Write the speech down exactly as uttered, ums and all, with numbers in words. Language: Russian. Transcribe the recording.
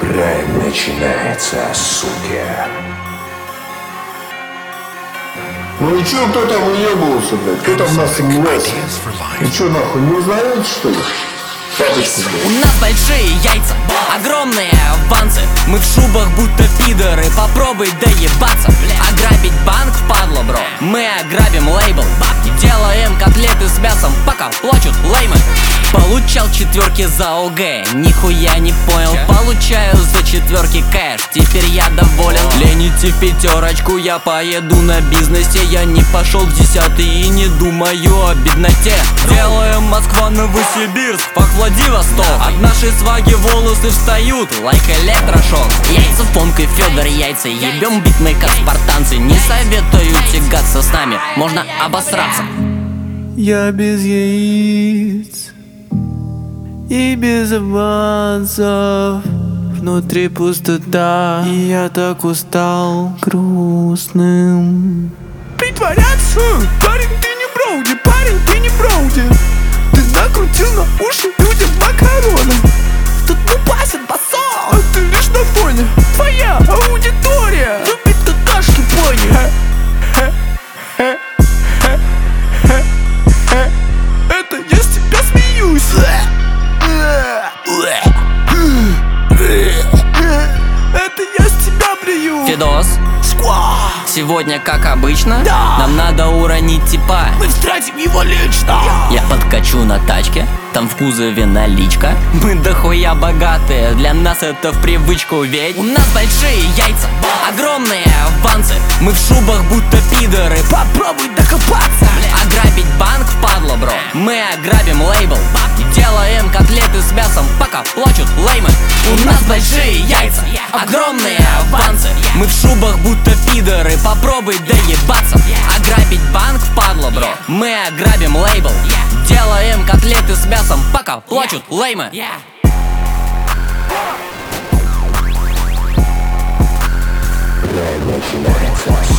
Прайм начинается, суки. Ну и чё, кто там уебывался, блядь? Кто там нас влез? И чё, нахуй, не узнаете, что ли? Папочку, блядь. У нас большие яйца, огромные авансы. Мы в шубах будто пидоры, попробуй доебаться. Ограбить банк впадло, бро. Мы ограбим лейбл, делаем котлеты с мясом, пока плачут леймы. Получал четверки за ОГ, нихуя не понял. Получаю за четверки кэш, теперь я доволен. Лень идти в пятерочку, я поеду на бизнесе. Я не пошел в десятый и не думаю о бедноте. Делаем Москва, Новосибирск, фак Владивосток. От нашей сваги волосы встают, лайк электрошок. Яйца в помпе, Федор яйца, ебем бит мы как спартанцы. Не советую тягаться с нами, можно обосраться. Я без яиц и без авансов, внутри пустота, и я так устал грустным. Притворяться, парень, ты не броуди, парень, ты не броуди. Ты накрутил на уши людям макароны. Тут не пасет басо, а ты лишь на фоне. Твоя аудитория любит какашки пони. Это я с тебя смеюсь. Это я с тебя блюю. Фидос, сегодня, как обычно, Да. нам надо уронить типа. Мы встретим его лично. Я подкачу на тачке, там в кузове наличка. Мы дохуя богатые, для нас это в привычку, ведь у нас большие яйца, огромные авансы. Мы в шубах будто пидоры, Попробуй докопаться. ограбить банк впадло, бро. Мы ограбим лейбл, делаем котлеты с мясом, пока плачут леймы. У нас большие яйца, огромные авансы. Мы в шубах будто пидоры, попробуй доебаться. Ограбить банк впадло, бро. Мы ограбим лейбл, делаем котлеты с мясом, пока плачут леймы. Прайм начинается.